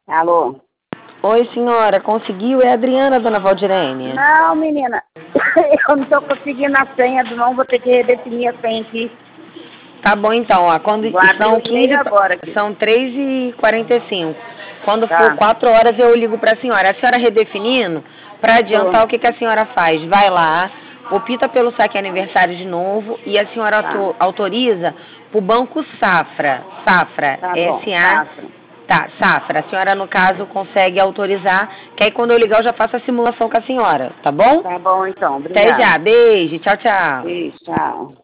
Alô? Oi, senhora, conseguiu? É a Adriana, dona Valdirene? Não, menina, eu não tô conseguindo a senha, não, vou ter que redefinir a senha aqui. Tá bom, então, ó, Vou abrir o e-mail agora aqui. São 3h45. Quando for Tá. 4 horas eu ligo pra senhora. A senhora redefinindo, pra adiantar, o que a senhora faz? Vai lá, opta pelo saque aniversário de novo e a senhora Tá. autoriza pro Banco Safra. Safra, Tá bom, S-A... faça. Tá, Safra, a senhora no caso consegue autorizar, que aí quando eu ligar eu já faço a simulação com a senhora, tá bom? Tá bom, então, Até já, obrigada. beijo, tchau, tchau. Beijo, tchau.